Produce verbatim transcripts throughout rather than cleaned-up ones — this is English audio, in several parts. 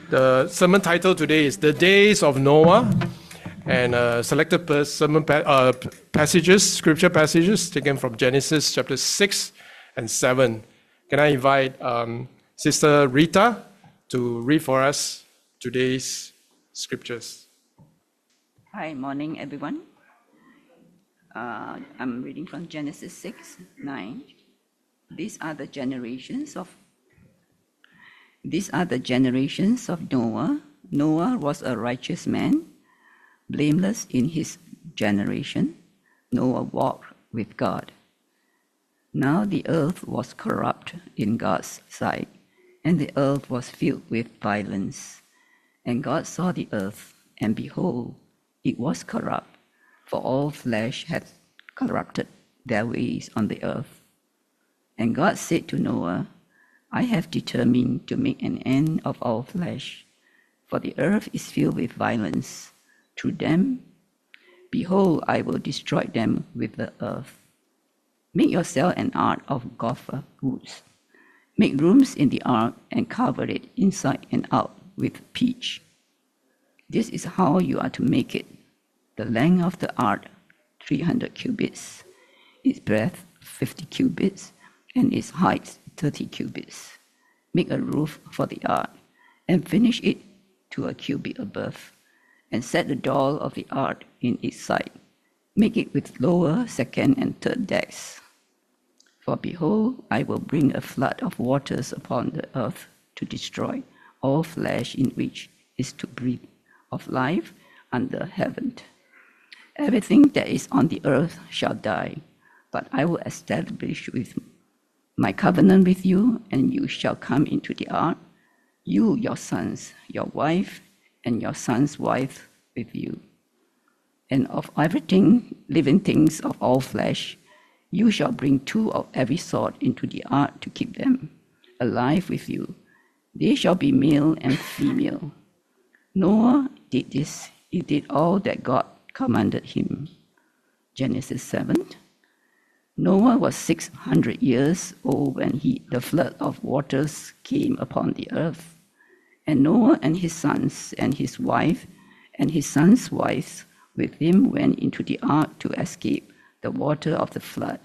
The sermon title today is The Days of Noah, and uh, selected per sermon pa- uh, passages, scripture passages taken from Genesis chapter six and seven. Can I invite um, Sister Rita to read for us today's scriptures? Hi, morning everyone. Uh, I'm reading from Genesis six, nine. These are the generations of These are the generations of Noah. Noah was a righteous man, blameless in his generation. Noah walked with God. Now the earth was corrupt in God's sight, and the earth was filled with violence. And God saw the earth, and behold, it was corrupt, for all flesh had corrupted their ways on the earth. And God said to Noah, I have determined to make an end of all flesh, for the earth is filled with violence through them. Behold, I will destroy them with the earth. Make yourself an ark of gopher woods. Make rooms in the ark and cover it inside and out with pitch. This is how you are to make it. The length of the ark, three hundred cubits, its breadth, fifty cubits, and its height, thirty cubits. Make a roof for the ark, and finish it to a cubit above, and set the door of the ark in its side. Make it with lower, second, and third decks. For behold, I will bring a flood of waters upon the earth to destroy all flesh in which is to breathe of life under heaven. Everything that is on the earth shall die, but I will establish with my covenant with you, and you shall come into the ark, you, your sons, your wife, and your son's wife with you. And of everything, living things of all flesh, you shall bring two of every sort into the ark to keep them alive with you. They shall be male and female. Noah did this. He did all that God commanded him. Genesis seven. Noah was six hundred years old when he, the flood of waters came upon the earth. And Noah and his sons and his wife and his sons' wives with him went into the ark to escape the water of the flood.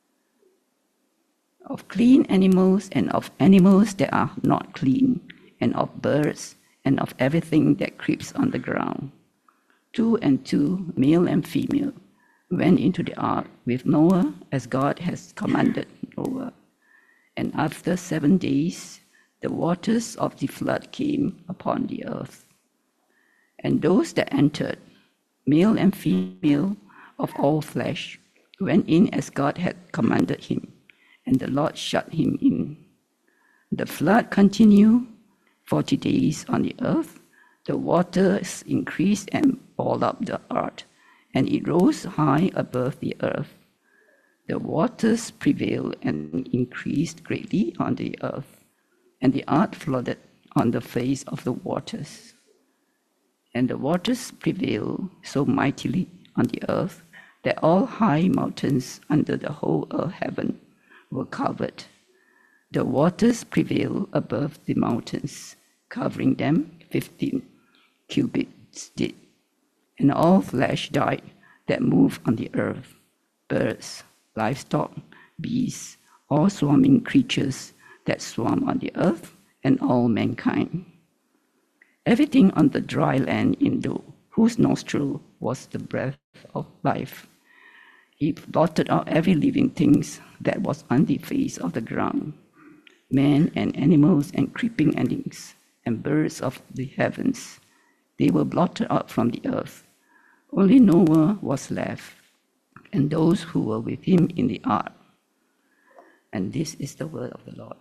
Of clean animals and of animals that are not clean, and of birds and of everything that creeps on the ground. Two and two, male and female, went into the ark with Noah as God has commanded Noah. And after seven days, the waters of the flood came upon the earth. And those that entered, male and female of all flesh, went in as God had commanded him, and the Lord shut him in. The flood continued forty days on the earth. The waters increased and balled up the ark, and it rose high above the earth. The waters prevailed and increased greatly on the earth, and the ark floated on the face of the waters. And the waters prevailed so mightily on the earth that all high mountains under the whole earth heaven were covered. The waters prevailed above the mountains, covering them fifteen cubits deep. And all flesh died that moved on the earth, birds, livestock, beasts, all swarming creatures that swarm on the earth, and all mankind. Everything on the dry land in the, whose nostril was the breath of life. He blotted out every living thing that was on the face of the ground, men and animals and creeping things, and birds of the heavens. They were blotted out from the earth. Only Noah was left, and those who were with him in the ark. And this is the word of the Lord.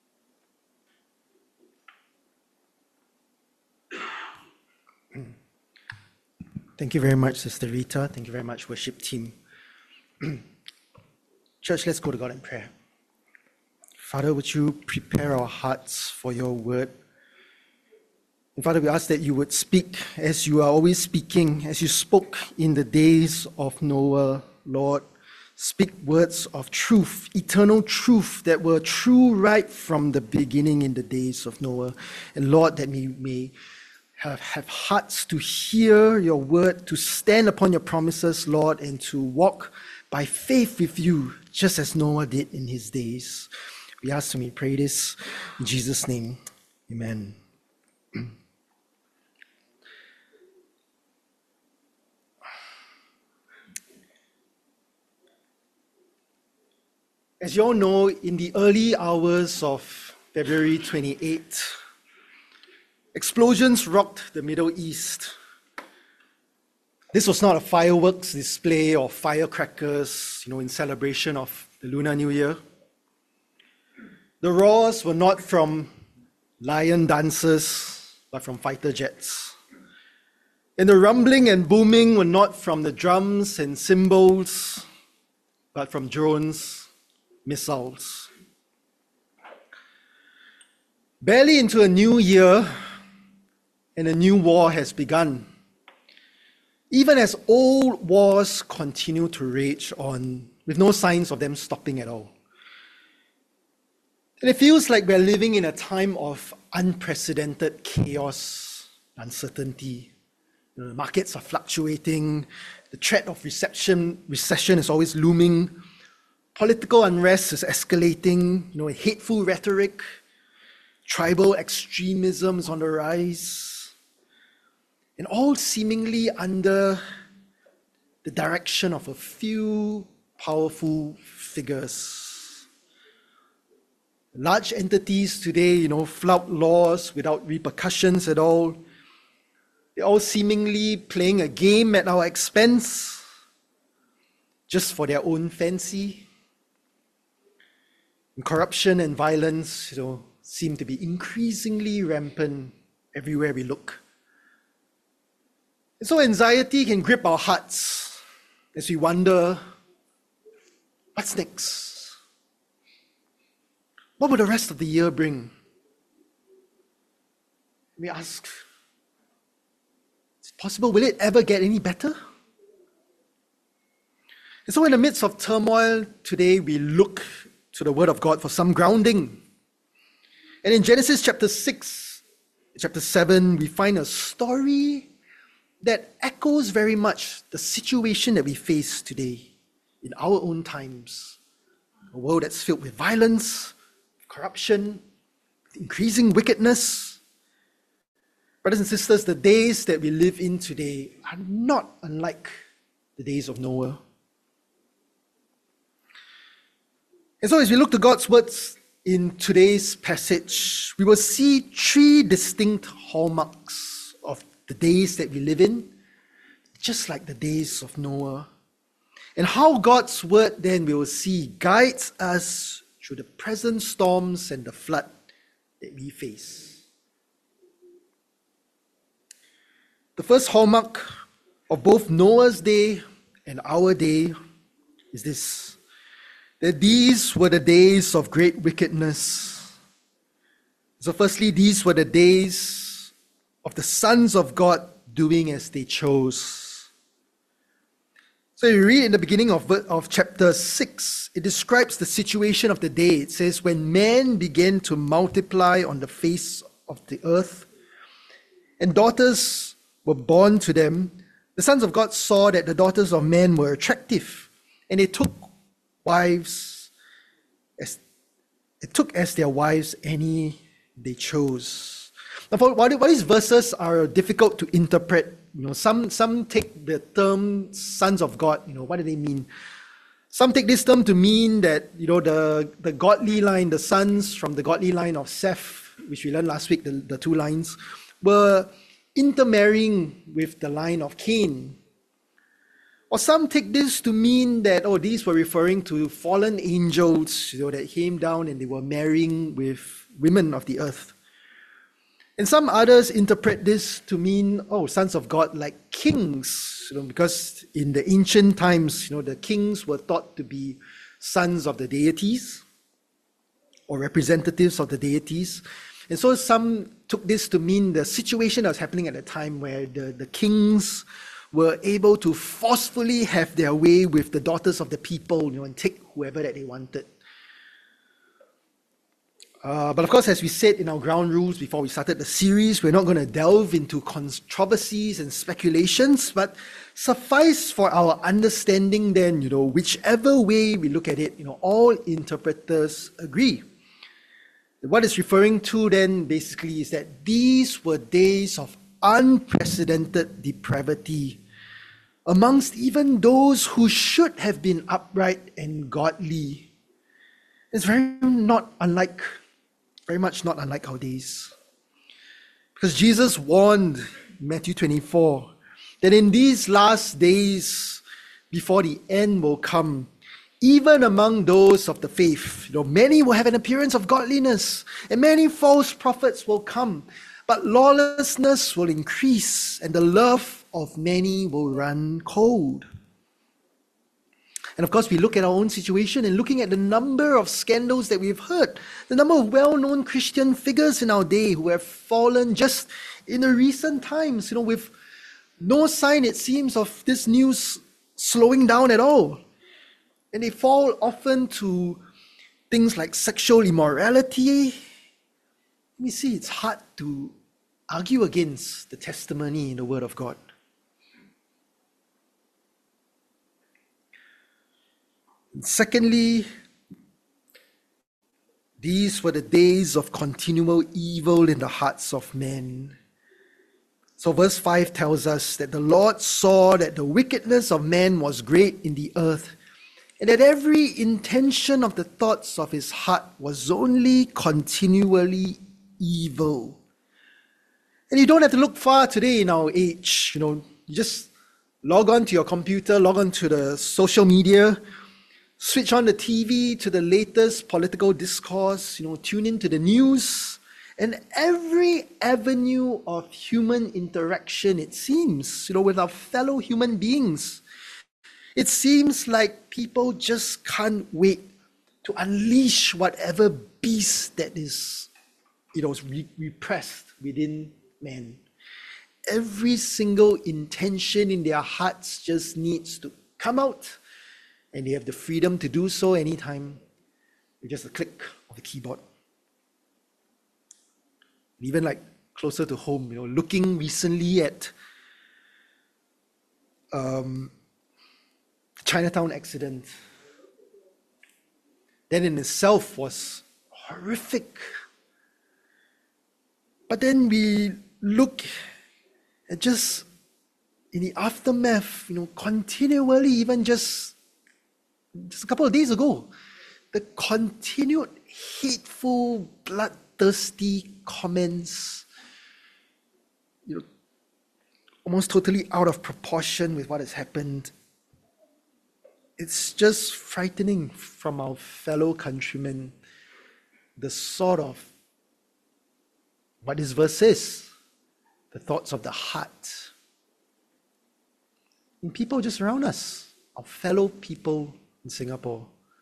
Thank you very much, Sister Rita. Thank you very much, worship team. Church, let's go to God in prayer. Father, would you prepare our hearts for your word? And Father, we ask that you would speak as you are always speaking, as you spoke in the days of Noah, Lord, speak words of truth, eternal truth that were true right from the beginning in the days of Noah. And Lord, that we may have, have hearts to hear your word, to stand upon your promises, Lord, and to walk by faith with you, just as Noah did in his days. We ask and we pray this in Jesus' name. Amen. As you all know, in the early hours of February twenty-eighth, explosions rocked the Middle East. This was not a fireworks display or firecrackers, you know, in celebration of the Lunar New Year. The roars were not from lion dancers, but from fighter jets. And the rumbling and booming were not from the drums and cymbals, but from drones, missiles. Barely into a new year, and a new war has begun. Even as old wars continue to rage on, with no signs of them stopping at all. And it feels like we're living in a time of unprecedented chaos, uncertainty. You know, the markets are fluctuating, the threat of recession, recession is always looming. Political unrest is escalating, you know, hateful rhetoric, tribal extremism is on the rise, and all seemingly under the direction of a few powerful figures. Large entities today, you know, flout laws without repercussions at all. They're all seemingly playing a game at our expense, just for their own fancy. And corruption and violence, you know, seem to be increasingly rampant everywhere we look. And so anxiety can grip our hearts as we wonder, what's next? What will the rest of the year bring? We ask, is it possible? Will it ever get any better? And so in the midst of turmoil today, we look to the Word of God for some grounding. And in Genesis chapter six, chapter seven, we find a story that echoes very much the situation that we face today in our own times. A world that's filled with violence, corruption, increasing wickedness. Brothers and sisters, the days that we live in today are not unlike the days of Noah. And so as we look to God's words in today's passage, we will see three distinct hallmarks of the days that we live in, just like the days of Noah. And how God's word then, we will see, guides us through the present storms and the flood that we face. The first hallmark of both Noah's day and our day is this: that these were the days of great wickedness. So firstly, these were the days of the sons of God doing as they chose. So you read in the beginning of, of chapter six, it describes the situation of the day. It says, when men began to multiply on the face of the earth, and daughters were born to them, the sons of God saw that the daughters of men were attractive, and they took wives, as it took as their wives any they chose. Now, for while these verses are difficult to interpret, you know, some some take the term "sons of God." You know, what do they mean? Some take this term to mean that, you know, the the godly line, the sons from the godly line of Seth, which we learned last week, the, the two lines, were intermarrying with the line of Cain. Or some take this to mean that, oh, these were referring to fallen angels, you know, that came down and they were marrying with women of the earth. And some others interpret this to mean, oh, sons of God like kings, you know, because in the ancient times, you know, the kings were thought to be sons of the deities or representatives of the deities. And so some took this to mean the situation that was happening at the time where the, the kings were able to forcefully have their way with the daughters of the people, you know, and take whoever that they wanted. Uh, but of course, as we said in our ground rules before we started the series, we're not going to delve into controversies and speculations, but suffice for our understanding then, you know, whichever way we look at it, you know, all interpreters agree. What it's referring to then basically is that these were days of unprecedented depravity amongst even those who should have been upright and godly. It's very not unlike Very much not unlike our days. Because Jesus warned in Matthew twenty-four that in these last days, before the end will come, even among those of the faith, you know, many will have an appearance of godliness, and many false prophets will come, but lawlessness will increase, and the love of many will run cold. And of course, we look at our own situation and looking at the number of scandals that we've heard, the number of well-known Christian figures in our day who have fallen just in the recent times, you know, with no sign, it seems, of this news slowing down at all. And they fall often to things like sexual immorality. You see, it's hard to argue against the testimony in the Word of God. Secondly, these were the days of continual evil in the hearts of men. So verse five tells us that the Lord saw that the wickedness of man was great in the earth, and that every intention of the thoughts of his heart was only continually evil. And you don't have to look far today in our age. You know, you just log on to your computer, log on to the social media, switch on the T V to the latest political discourse, you know, tune into the news, and every avenue of human interaction, it seems, you know, with our fellow human beings, it seems like people just can't wait to unleash whatever beast that is, you know, re- repressed within man. Every single intention in their hearts just needs to come out. And they have the freedom to do so anytime with just a click of the keyboard. Even like closer to home, you know, looking recently at um, the Chinatown accident, that in itself was horrific. But then we look at just in the aftermath, you know, continually, even just Just a couple of days ago, the continued hateful, bloodthirsty comments, you know, almost totally out of proportion with what has happened. It's just frightening from our fellow countrymen, the sort of, what this verse says, the thoughts of the heart. And people just around us, our fellow people in Singapore.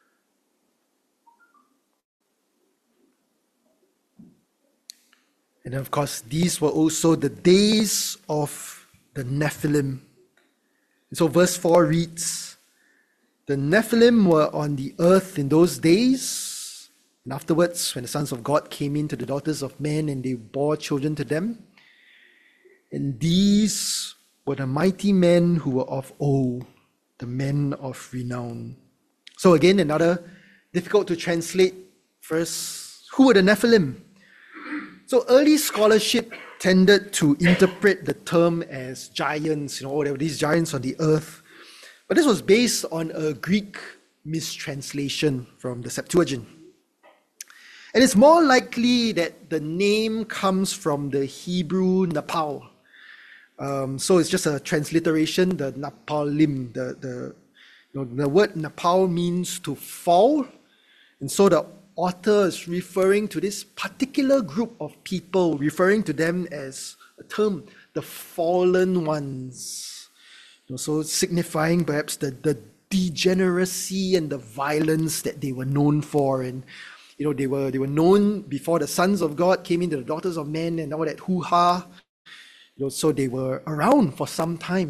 And of course, these were also the days of the Nephilim. And so verse four reads, the Nephilim were on the earth in those days, and afterwards, when the sons of God came in to the daughters of men, and they bore children to them, and these were the mighty men who were of old, the men of renown. So again, another difficult to translate verse. Who were the Nephilim? So early scholarship tended to interpret the term as giants, you know, oh, there were these giants on the earth. But this was based on a Greek mistranslation from the Septuagint. And it's more likely that the name comes from the Hebrew Napal. Um, so it's just a transliteration, the Napalim, the, the You know, the word Nepal means to fall, and so the author is referring to this particular group of people, referring to them as a term, the fallen ones. You know, so signifying perhaps the, the degeneracy and the violence that they were known for. And you know, they were they were known before the sons of God came into the daughters of men and all that hoo-ha. You know, so they were around for some time.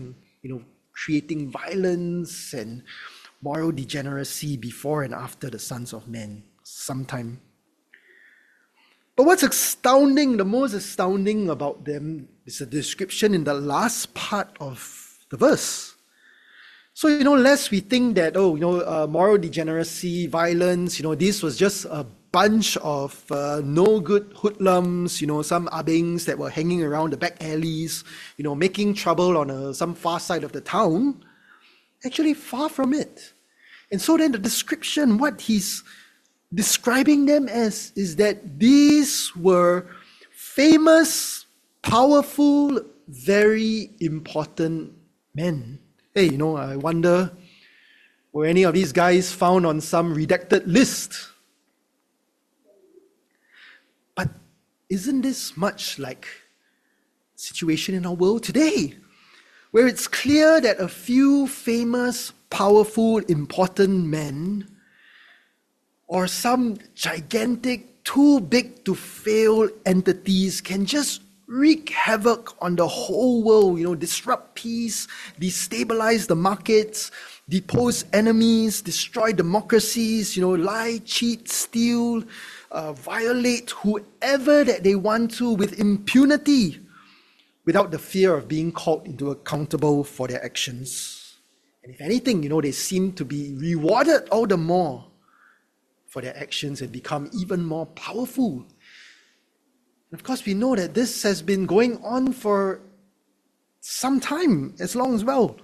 you know, creating violence and moral degeneracy before and after the sons of men sometime. But what's astounding, the most astounding about them is the description in the last part of the verse. So, you know, lest we think that, oh, you know, uh, moral degeneracy, violence, you know, this was just a bunch of uh, no good hoodlums, you know, some abings that were hanging around the back alleys, you know, making trouble on a, some far side of the town. Actually, far from it. And so then the description, what he's describing them as, is that these were famous, powerful, very important men. Hey, you know, I wonder, were any of these guys found on some redacted list? But isn't this much like the situation in our world today, where it's clear that a few famous, powerful, important men, or some gigantic, too big to fail entities can just wreak havoc on the whole world, you know, disrupt peace, destabilize the markets, depose enemies, destroy democracies, you know, lie, cheat, steal, uh, violate whoever that they want to with impunity, without the fear of being called into accountable for their actions. And if anything, you know, they seem to be rewarded all the more for their actions and become even more powerful. And of course, we know that this has been going on for some time, as long as well.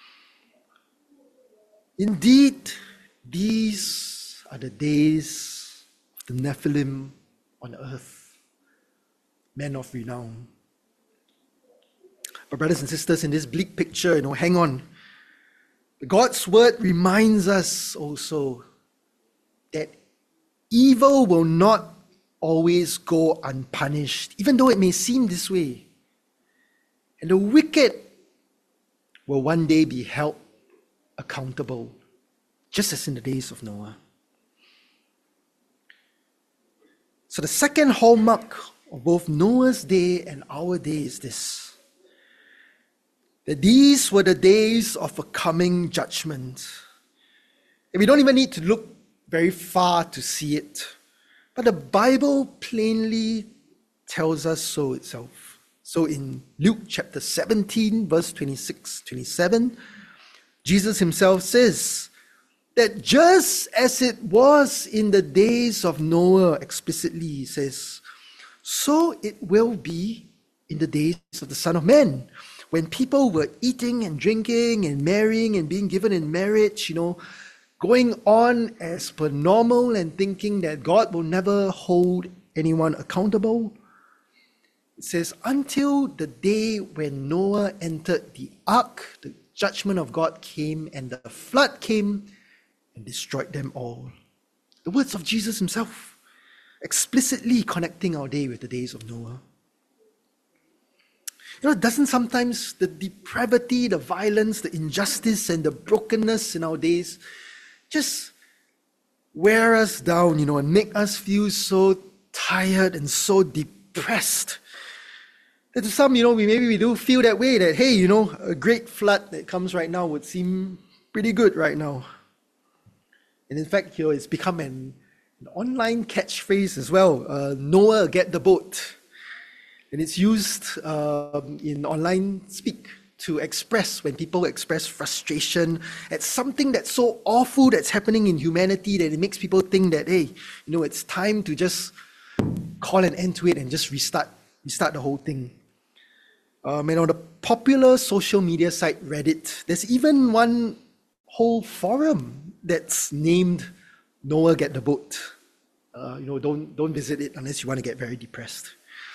Indeed, these are the days of the Nephilim on earth, men of renown. But brothers and sisters, in this bleak picture, you know, hang on. God's word reminds us also that evil will not always go unpunished, even though it may seem this way. And the wicked will one day be held accountable, just as in the days of Noah. So the second hallmark of both Noah's day and our day is this: that these were the days of a coming judgment. And we don't even need to look very far to see it. But the Bible plainly tells us so itself. So in Luke chapter seventeen, verse twenty-six, twenty-seven, Jesus himself says that just as it was in the days of Noah, explicitly he says, so it will be in the days of the Son of Man. When people were eating and drinking and marrying and being given in marriage, you know, going on as per normal and thinking that God will never hold anyone accountable. It says, until the day when Noah entered the ark, the judgment of God came and the flood came and destroyed them all. The words of Jesus himself, explicitly connecting our day with the days of Noah. You know, doesn't sometimes the depravity, the violence, the injustice, and the brokenness in our days just wear us down, you know, and make us feel so tired and so depressed that to some, you know, we maybe we do feel that way, that, hey, you know, a great flood that comes right now would seem pretty good right now. And in fact, you know, it's become an, an online catchphrase as well, uh, Noah, get the boat. And it's used um, in online speak to express, when people express frustration at something that's so awful that's happening in humanity, that it makes people think that, hey, you know, it's time to just call an end to it and just restart, restart the whole thing. Um, and on the popular social media site Reddit, there's even one whole forum that's named Noah Get the Boat. Uh, you know, don't don't visit it unless you want to get very depressed.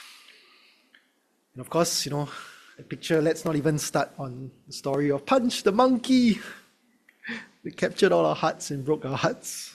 And of course, you know, the picture, let's not even start on the story of Punch the monkey. We captured all our hearts and broke our hearts.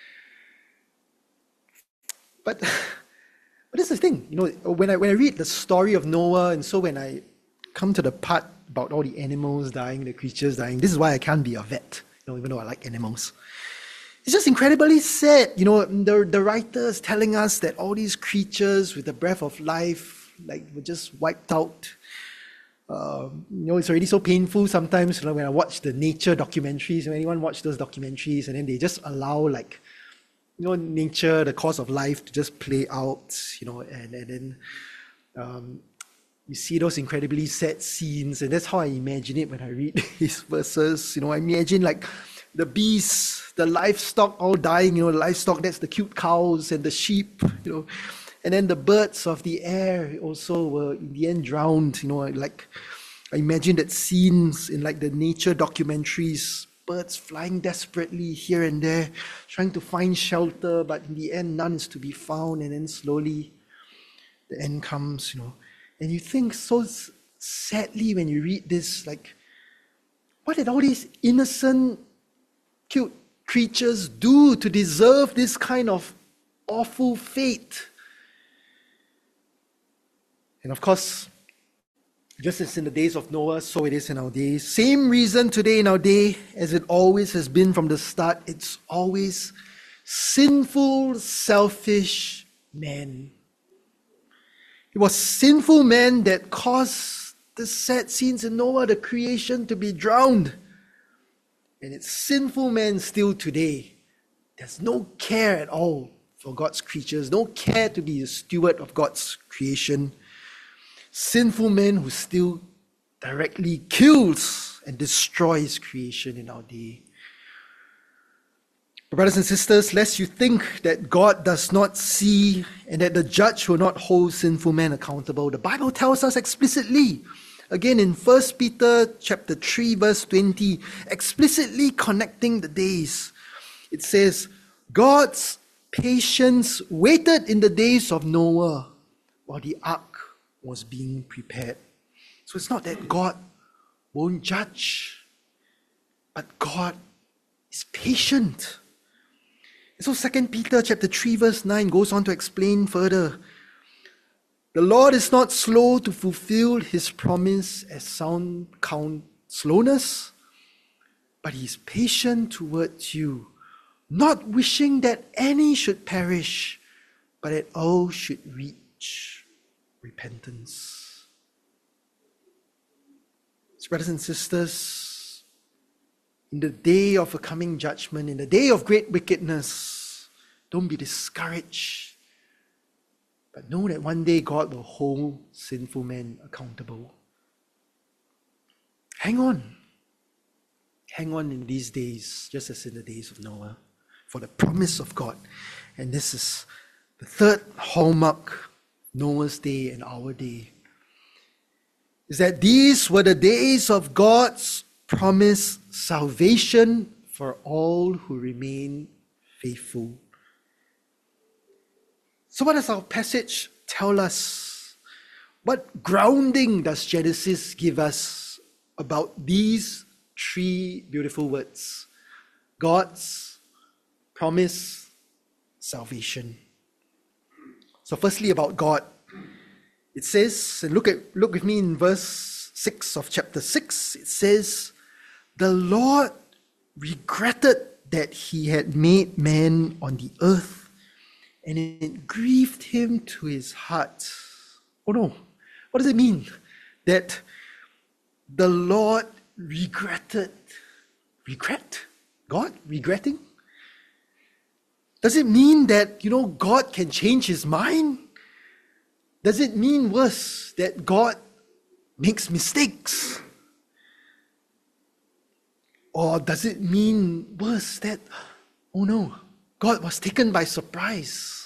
But, but this is the thing, you know, when I when I read the story of Noah, and so when I come to the part about all the animals dying, the creatures dying, this is why I can't be a vet, you know, even though I like animals. It's just incredibly sad, you know, the, the writers telling us that all these creatures with the breath of life, like, were just wiped out. Um, you know, it's already so painful sometimes, you know, when I watch the nature documentaries, when anyone watch those documentaries and then they just allow like, you know, nature, the course of life to just play out, you know, and, and then um, you see those incredibly sad scenes, and that's how I imagine it when I read these verses. You know, I imagine like the beasts, the livestock all dying, you know, the livestock, that's the cute cows and the sheep, you know, and then the birds of the air also were in the end drowned, you know, like I imagine that scenes in like the nature documentaries, birds flying desperately here and there, trying to find shelter, but in the end none is to be found, and then slowly the end comes, you know. And you think so sadly when you read this, like, what did all these innocent, cute creatures do to deserve this kind of awful fate? And of course, just as in the days of Noah, so it is in our days. Same reason today in our day as it always has been from the start. It's always sinful, selfish men. It was sinful men that caused the sad scenes in Noah, the creation, to be drowned. And it's sinful men still today. There's no care at all for God's creatures, no care to be a steward of God's creation. Sinful men who still directly kills and destroys creation in our day. Brothers and sisters, lest you think that God does not see and that the judge will not hold sinful men accountable, the Bible tells us explicitly, again in First Peter chapter three, verse twenty, explicitly connecting the days. It says, God's patience waited in the days of Noah while the ark was being prepared. So it's not that God won't judge, but God is patient. And so Second Peter chapter three verse nine goes on to explain further. The Lord is not slow to fulfill his promise, as some count slowness, but he is patient towards you, not wishing that any should perish, but that all should reach repentance. So, brothers and sisters, in the day of a coming judgment, in the day of great wickedness, don't be discouraged, but know that one day God will hold sinful men accountable. Hang on. Hang on in these days, just as in the days of Noah, for the promise of God. And this is the third hallmark, Noah's day and our day, is that these were the days of God's promised salvation for all who remain faithful. So what does our passage tell us? What grounding does Genesis give us about these three beautiful words? God's promise, salvation. So firstly, about God. It says, and look at look with me in verse six of chapter six, it says, the Lord regretted that he had made man on the earth, and it grieved him to his heart. Oh no, what does it mean? That the Lord regretted. Regret? God regretting? Does it mean that, you know, God can change his mind? Does it mean worse, that God makes mistakes? Or does it mean worse, that, oh no, God was taken by surprise?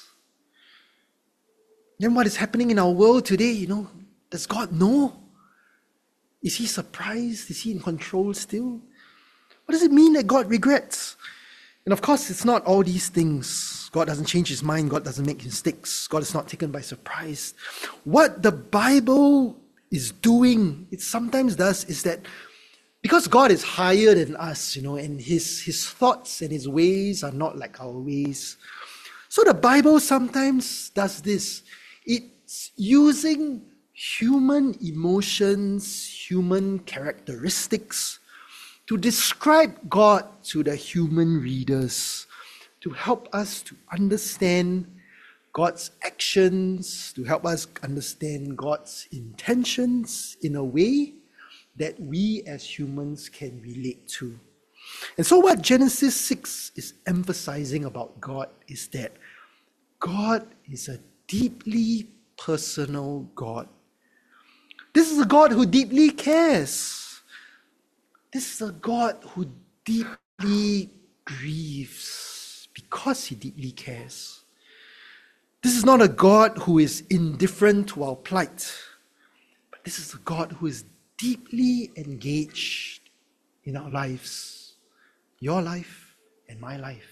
Then what is happening in our world today, you know, does God know? Is he surprised? Is he in control still? What does it mean that God regrets? And of course, it's not all these things. God doesn't change his mind. God doesn't make mistakes. God is not taken by surprise. What the Bible is doing, it sometimes does, is that because God is higher than us, you know, and his, his thoughts and his ways are not like our ways. So the Bible sometimes does this. It's using human emotions, human characteristics to describe God to the human readers, to help us to understand God's actions, to help us understand God's intentions in a way that we as humans can relate to. And so what Genesis six is emphasizing about God is that God is a deeply personal God. This is a God who deeply cares. This is a God who deeply grieves because he deeply cares. This is not a God who is indifferent to our plight, but this is a God who is deeply engaged in our lives, your life and my life.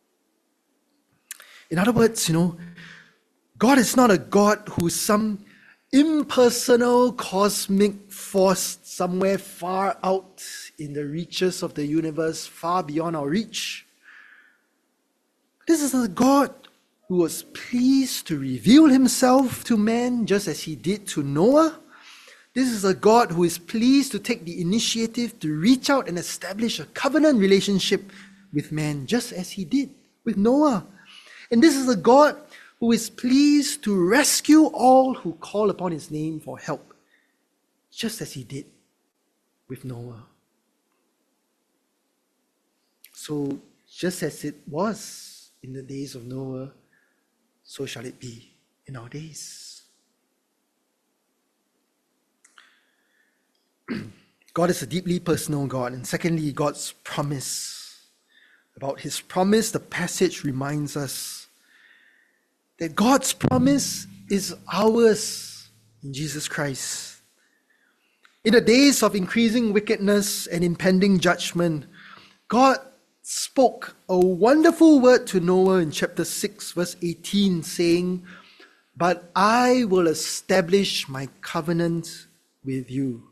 In other words, you know, God is not a God who is some impersonal cosmic force somewhere far out in the reaches of the universe, far beyond our reach. This is a God who was pleased to reveal himself to man just as he did to Noah. This is a God who is pleased to take the initiative to reach out and establish a covenant relationship with man just as he did with Noah. And this is a God who is pleased to rescue all who call upon his name for help, just as he did with Noah. So, just as it was in the days of Noah, so shall it be in our days. God is a deeply personal God. And secondly, God's promise. About his promise, the passage reminds us that God's promise is ours in Jesus Christ. In the days of increasing wickedness and impending judgment, God spoke a wonderful word to Noah in chapter six, verse eighteen, saying, "But I will establish my covenant with you."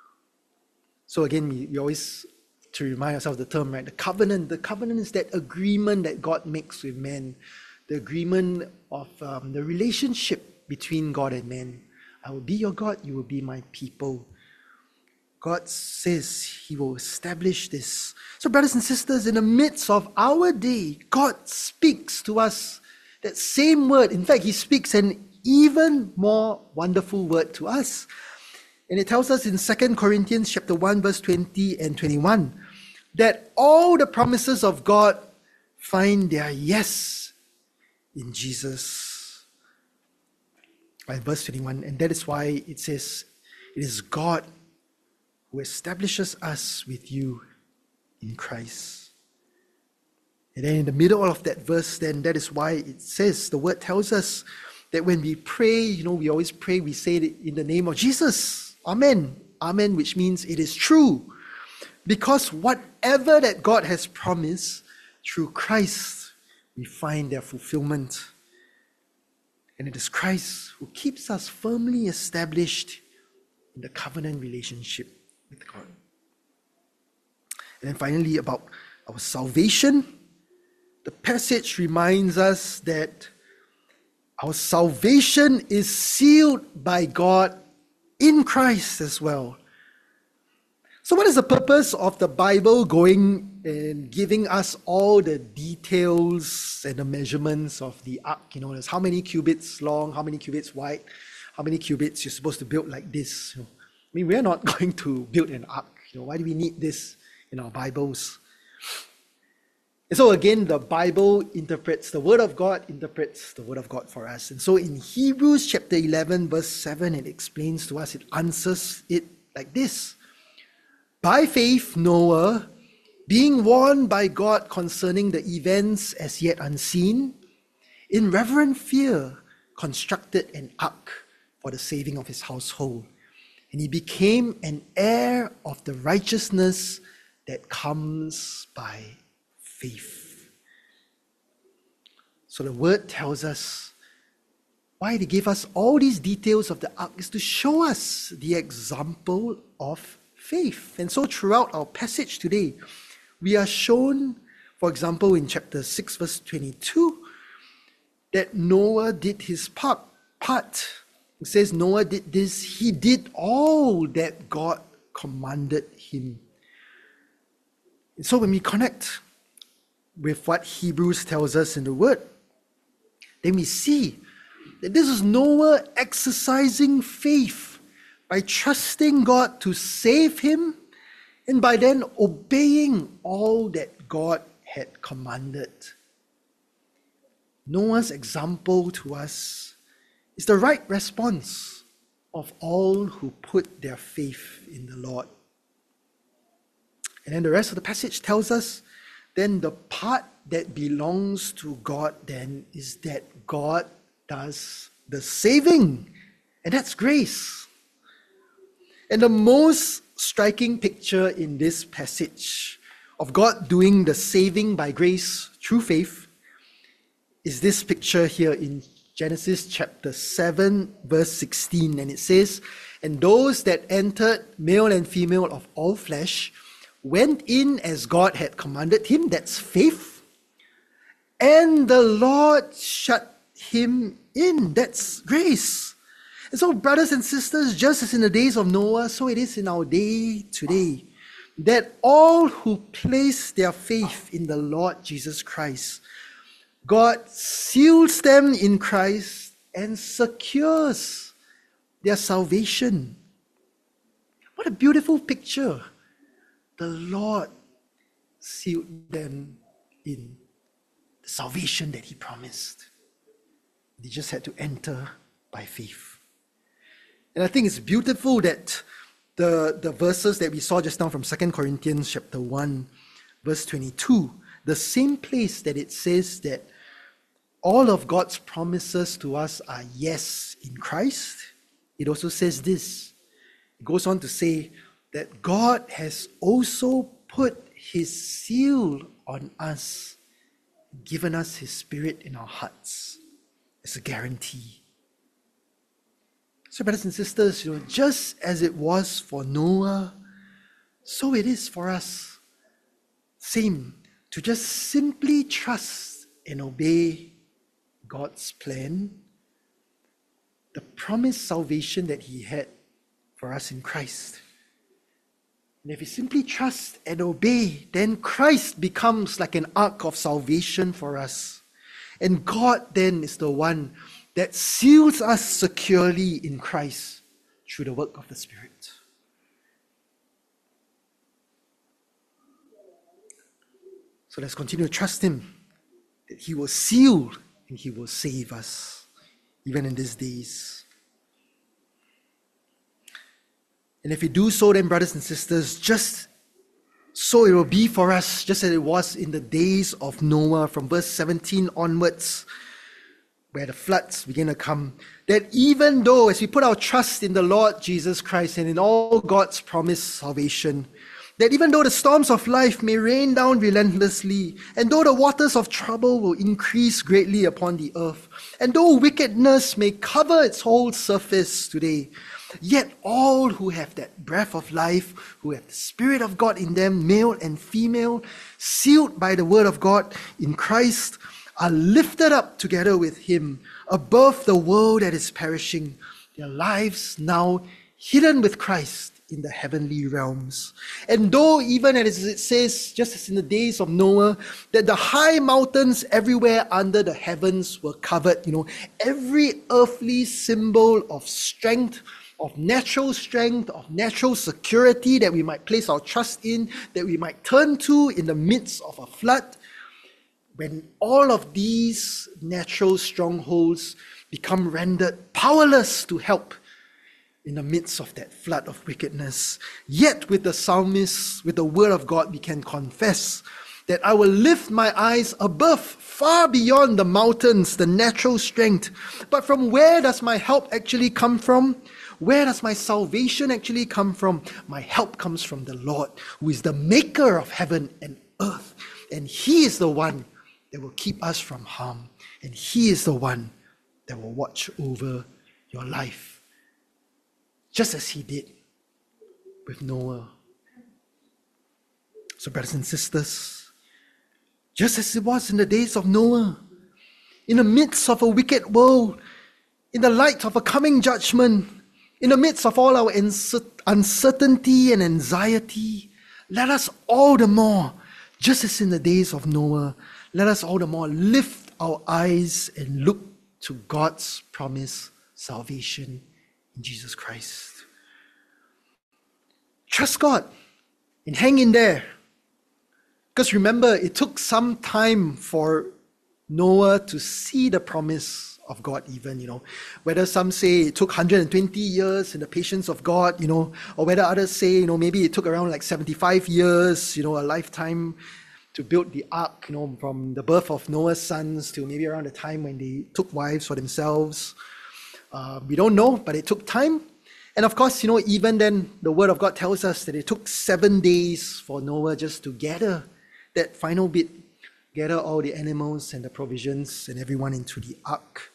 So again, we, we always, to remind ourselves the term, right? The covenant. The covenant is that agreement that God makes with man. The agreement of um, the relationship between God and man. I will be your God, you will be my people. God says he will establish this. So brothers and sisters, in the midst of our day, God speaks to us that same word. In fact, he speaks an even more wonderful word to us. And it tells us in Second Corinthians chapter one, verse twenty and twenty-one, that all the promises of God find their yes in Jesus. Right, verse twenty-one, and that is why it says, it is God who establishes us with you in Christ. And then in the middle of that verse, then that is why it says, the word tells us that when we pray, you know, we always pray, we say it in the name of Jesus. Amen. Amen, which means it is true. Because whatever that God has promised, through Christ, we find their fulfillment. And it is Christ who keeps us firmly established in the covenant relationship with God. And then finally, about our salvation, the passage reminds us that our salvation is sealed by God in Christ as well. So what is the purpose of the Bible going and giving us all the details and the measurements of the ark? You know, there's how many cubits long, how many cubits wide, how many cubits you're supposed to build like this. You know, I mean, we're not going to build an ark. You know, why do we need this in our Bibles? And so again, the Bible interprets, the Word of God interprets the Word of God for us. And so in Hebrews chapter eleven, verse seven, it explains to us, it answers it like this. By faith, Noah, being warned by God concerning the events as yet unseen, in reverent fear, constructed an ark for the saving of his household. And he became an heir of the righteousness that comes by faith. So the word tells us why they gave us all these details of the ark is to show us the example of faith. And so throughout our passage today, we are shown, for example, in chapter six, verse twenty-two, that Noah did his part. part. It says Noah did this, he did all that God commanded him. And so when we connect with what Hebrews tells us in the Word, then we see That this is Noah exercising faith by trusting God to save him and by then obeying all that God had commanded. Noah's example to us is the right response of all who put their faith in the Lord. And then the rest of the passage tells us, then the part that belongs to God then is that God does the saving, and that's grace. And the most striking picture in this passage of God doing the saving by grace through faith is this picture here in Genesis chapter seven, verse sixteen. And it says, "And those that entered, male and female of all flesh, went in as God had commanded him," that's faith, "and the Lord shut him in," that's grace. And so, brothers and sisters, just as in the days of Noah, so it is in our day today, that all who place their faith in the Lord Jesus Christ, God seals them in Christ and secures their salvation. What a beautiful picture. The Lord sealed them in the salvation that he promised. They just had to enter by faith. And I think it's beautiful that the, the verses that we saw just now from Second Corinthians chapter one, verse twenty-two, the same place that it says that all of God's promises to us are yes in Christ, it also says this. It goes on to say that God has also put his seal on us, given us his Spirit in our hearts as a guarantee. So, brothers and sisters, you know, just as it was for Noah, so it is for us. Same, to just simply trust and obey God's plan, the promised salvation that he had for us in Christ. And if we simply trust and obey, then Christ becomes like an ark of salvation for us. And God then is the one that seals us securely in Christ through the work of the Spirit. So let's continue to trust him, that he will seal and he will save us, even in these days. And if we do so, then brothers and sisters, just so it will be for us, just as it was in the days of Noah, from verse seventeen onwards, where the floods begin to come, that even though, as we put our trust in the Lord Jesus Christ and in all God's promised salvation, that even though the storms of life may rain down relentlessly, and though the waters of trouble will increase greatly upon the earth, and though wickedness may cover its whole surface today, yet all who have that breath of life, who have the Spirit of God in them, male and female, sealed by the word of God in Christ, are lifted up together with him above the world that is perishing, their lives now hidden with Christ in the heavenly realms. And though even as it says, just as in the days of Noah, that the high mountains everywhere under the heavens were covered, you know, every earthly symbol of strength, of natural strength, of natural security that we might place our trust in, that we might turn to in the midst of a flood, when all of these natural strongholds become rendered powerless to help in the midst of that flood of wickedness, yet with the psalmist, with the word of God, we can confess that I will lift my eyes above, far beyond the mountains, the natural strength. But from where does my help actually come from? Where does my salvation actually come from? My help comes from the Lord, who is the maker of heaven and earth. And he is the one that will keep us from harm. And he is the one that will watch over your life, just as he did with Noah. So, brothers and sisters, just as it was in the days of Noah, in the midst of a wicked world, in the light of a coming judgment, in the midst of all our uncertainty and anxiety, let us all the more, just as in the days of Noah, let us all the more lift our eyes and look to God's promised salvation in Jesus Christ. Trust God and hang in there. Because remember, it took some time for Noah to see the promise of God even, you know. Whether some say it took one hundred twenty years in the patience of God, you know, or whether others say, you know, maybe it took around like seventy-five years, you know, a lifetime to build the ark, you know, from the birth of Noah's sons to maybe around the time when they took wives for themselves. Uh, we don't know, but it took time. And of course, you know, even then, the Word of God tells us that it took seven days for Noah just to gather that final bit, gather all the animals and the provisions and everyone into the ark.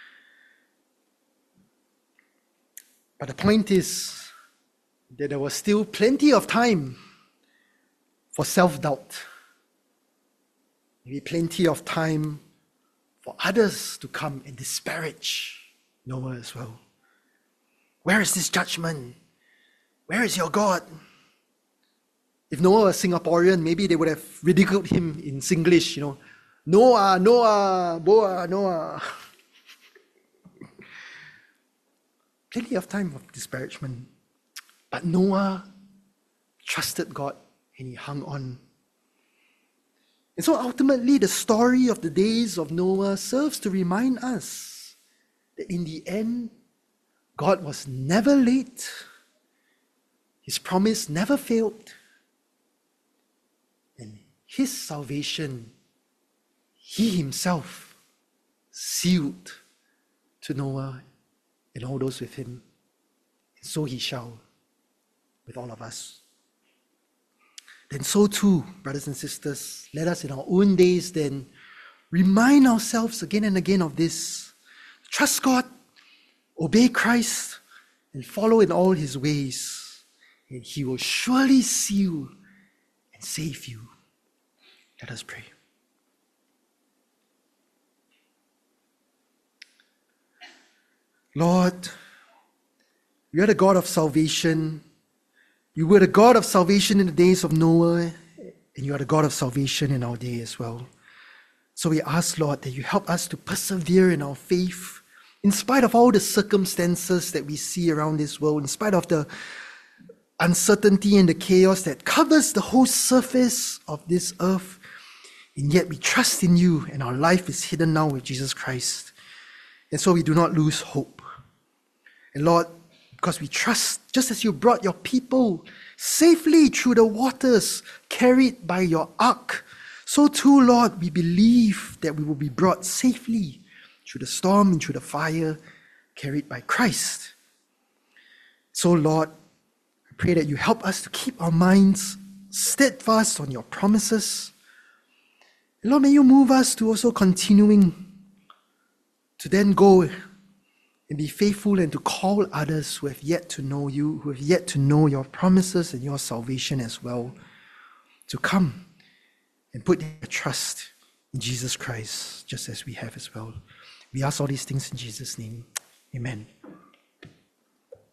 But the point is that there was still plenty of time for self-doubt. Maybe plenty of time for others to come and disparage Noah as well. Where is this judgment? Where is your God? If Noah was Singaporean, maybe they would have ridiculed him in Singlish, you know. Noah, Noah, Boa, Noah. Plenty of time of disparagement. But Noah trusted God and he hung on. And so ultimately, the story of the days of Noah serves to remind us that in the end, God was never late. His promise never failed. And his salvation, he himself sealed to Noah and all those with him. And so he shall with all of us. Then so too, brothers and sisters, let us in our own days then remind ourselves again and again of this. Trust God, obey Christ, and follow in all his ways, and he will surely seal and save you. Let us pray. Lord, you are the God of salvation. You were the God of salvation in the days of Noah, and you are the God of salvation in our day as well. So we ask, Lord, that you help us to persevere in our faith, in spite of all the circumstances that we see around this world, in spite of the uncertainty and the chaos that covers the whole surface of this earth. And yet we trust in you, and our life is hidden now with Jesus Christ. And so we do not lose hope. And Lord, because we trust, just as you brought your people safely through the waters carried by your ark, so too, Lord, we believe that we will be brought safely through the storm and through the fire carried by Christ. So, Lord, I pray that you help us to keep our minds steadfast on your promises. And Lord, may you move us to also continuing to then go and be faithful and to call others who have yet to know you, who have yet to know your promises and your salvation as well, to come and put their trust in Jesus Christ, just as we have as well. We ask all these things in Jesus' name. Amen.